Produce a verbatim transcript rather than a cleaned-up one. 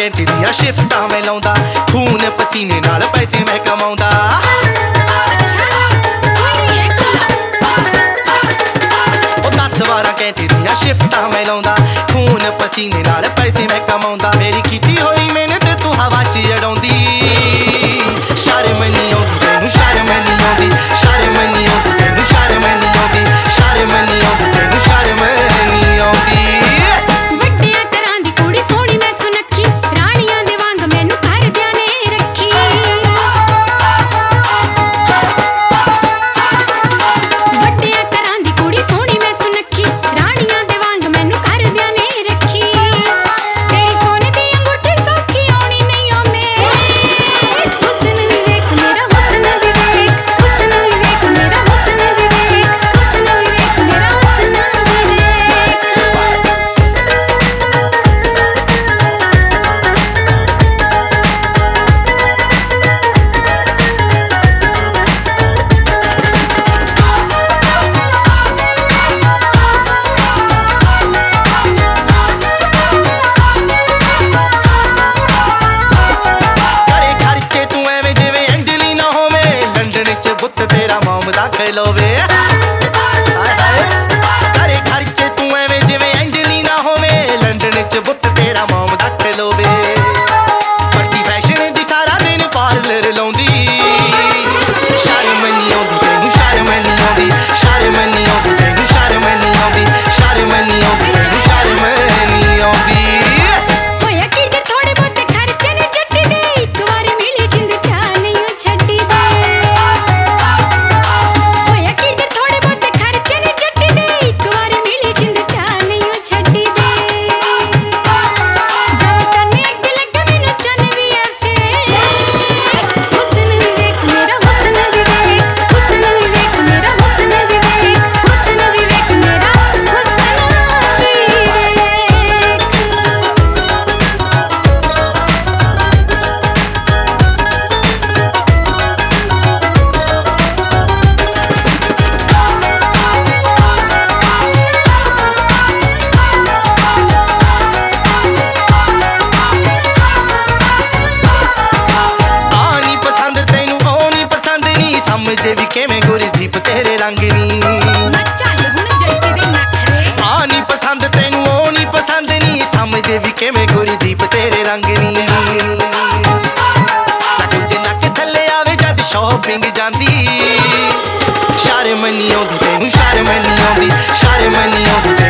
ਘੰਟੇ ਦੀਆਂ ਸ਼ਿਫਟਾਂ ਮੈਂ ਲਾਉਂਦਾ, ਖੂਨ ਪਸੀਨੇ ਨਾਲ ਪੈਸੇ ਮੈਂ ਕਮਾਉਂਦਾ। ਉਹ ਦਸ ਬਾਰਾਂ ਘੰਟੇ ਦੀਆਂ ਸ਼ਿਫਟਾਂ ਮੈਂ ਲਾਉਂਦਾ, ਖੂਨ ਪਸੀਨੇ ਨਾਲ ਪੈਸੇ ਮੈਂ ਕਮਾਉਂਦਾ। ਮੇਰੀ ਕੀਤੀ ਹੋਈ ਮਿਹਨਤ ਤੂੰ ਹਵਾ 'ਚ ਉਡਾਉਂਦੀ, ਸ਼ਰਮ ਨਹੀਂ ਆਉਂਦੀ ਤੈਨੂੰ, ਸ਼ਰਮ ਨਹੀਂ ਆਉਂਦੀ, ਸ਼ਰਮ ਨਹੀਂ ਆਉਂਦੀ ਤੈਨੂੰ, ਸ਼ਰਮ ਨਹੀਂ ਆਉਂਦੀ, ਸ਼ਰਮ ਨਹੀਂ ਆਉਂਦੀ ਤੈਨੂੰ, ਸ਼ਰਮ ਨਹੀਂ ਆਉਂਦੀ। ਵੱਡਿਆਂ ਘਰਾਂ ਦੀ ਕੁੜੀ ਸੋਹਣੀ ਮੈਂ ਸੁਨੱਖੀ, ਰਾਣੀਆਂ ਦੇ ਵਾਂਗ ਮੈਨੂੰ ਘਰਦਿਆਂ ਨੇ ਰੱਖੀ। ਵੱਡਿਆਂ ਘਰਾਂ ਦੀ ਕੁੜੀ ਸੋਹਣੀ ਮੈਂ ਸੁਨੱਖੀ, ਰਾਣੀਆਂ ਦੇ ਵਾਂਗ ਮੈਨੂੰ ਘਰਦਿਆਂ ਨੇ ਰੱਖੀ। ਤੇਰੀ ਸੋਨੇ ਦੀ ਅੰਗੂਠੀ ਸੌਖੀ ਆਉਣੀ ਨਹੀਂ ਓ ਮੇਰੇ, ਹੁਸਨ ਵੀ ਵੇਖ ਮੇਰਾ, ਹੁਸਨ ਵੀ ਵੇਖ, ਹੁਸਨ ਵੀ ਵੇਖ ਮੇਰਾ, ਹੁਸਨ ਵੀ ਵੇਖ, ਹੁਸਨ ਵੀ ਵੇਖ ਮੇਰਾ, ਹੁਸਨ ਵੀ ਵੇਖ। ਕਰੇ ਖਰਚੇ ਤੂੰ ਐਵੇਂ ਜਿਵੇਂ ਐਂਜਲੀਨਾ ਹੋਵੇਂ, ਲੰਡਨ 'ਚ ਬੁੱਤ ਤੇਰਾ ਮੋਮ ਦਾ ਖਲੋਵੇ। ਹਾਏ ਹਾਏ ਕਰੇ ਖਰਚੇ ਤੂੰ ਐਵੇਂ ਜਿਵੇਂ ਐਂਜਲੀਨਾ ਹੋਵੇਂ, ਲੰਡਨ 'ਚ ਬੁੱਤ ਤੇਰਾ ਮੋਮ ਦਾ ਖਲੋਵੇ। ਪੱਟੀ ਫੈਸ਼ਨ ਦੀ ਸਾਰਾ ਦਿਨ ਪਾਰਲਰ ਲਾਉਂਦੀ, ਸ਼ਰਮ ਨਹੀਂ ਆਉਂਦੀ ਤੈਨੂੰ, ਸ਼ਰਮ ਨਹੀਂ ਆਉਂਦੀ, ਸ਼ਰਮ ਨਹੀਂ ਆਉਂਦੀ ਤੈਨੂੰ, ਸ਼ਰਮ ਨਹੀਂ ਆਉਂਦੀ, ਸ਼ਰਮ ਨਹੀਂ ਆਉਂਦੀ ਤੈਨੂੰ, ਸ਼ਰਮ ਨਹੀਂ ਆਉਂਦੀ। ਹੋਇਆ ਕੀ ਜੇ ਥੋੜੇ ਬਹੁਤੇ ਖਰਚੇ ਨੇ ਜੱਟੀ ਦੇ, ਇੱਕ ਵਾਰ ਮਿਲੀ ਜਿੰਦ ਚਾਹ ਨਹੀਂ ਓ ਛੱਡੀ ਦੇ। ਹੋਇਆ ਕੀ ਜੇ ਥੋੜੇ ਬਹੁਤੇ ਖਰਚੇ ਨੇ ਜੱਟੀ ਦੇ, ਇੱਕ ਵਾਰ ਮਿਲੀ ਜਿੰਦ ਚਾਹ ਨਹੀਂ ਓ ਛੱਡੀ ਦੇ। ਜਦ ਚੰਨ ਅੱਗੇ ਲੱਗੇ ਮੈਨੂੰ ਚੰਨ ਵੀ ਐ ਫੇਰ, ਹੁਸਨ ਵੀ ਵੇਖ ਮੇਰਾ, ਹੁਸਨ ਵੀ ਵੇਖ, ਹੁਸਨ ਵੀ ਵੇਖ ਮੇਰਾ, ਹੁਸਨ ਵੀ ਵੇਖ, ਹੁਸਨ ਵੀ ਵੇਖ ਮੇਰਾ, ਹੁਸਨ ਵੀ ਵੇਖ। ਆ ਨੀ ਪਸੰਦ ਤੈਨੂੰ, ਉਹ ਨੀ ਪਸੰਦ ਨੀ, ਸਮਝੇ ਵੀ ਕਿਵੇਂ ਗੁਰਦੀਪ ਤੇਰੇ ਰੰਗ ਨੀ। ਨਾ ਚੱਲ ਹੁਣ ਜੱਟੀ ਦੇ ਨਖਰੇ, ਆ ਨੀ ਪਸੰਦ ਤੈਨੂੰ, ਉਹ ਨੀ ਪਸੰਦ ਨੀ, ਸਮਝਦੇ ਵੀ ਕਿਵੇਂ ਗੁਰਦੀਪ ਤੇਰੇ ਰੰਗ ਨੀ। ਨਾ ਕੁਝ ਨੱਕ ਥੱਲੇ ਆਵੇ ਜਦ ਸ਼ੋਪਿੰਗ ਜਾਂਦੀ, ਸ਼ਰਮ ਨਹੀਂ ਆਉਂਦੀ ਤੈਨੂੰ, ਸ਼ਰਮ ਨਹੀਂ ਆਉਂਦੀ, ਸ਼ਰਮ ਨਹੀਂ ਆਉਂਦੀ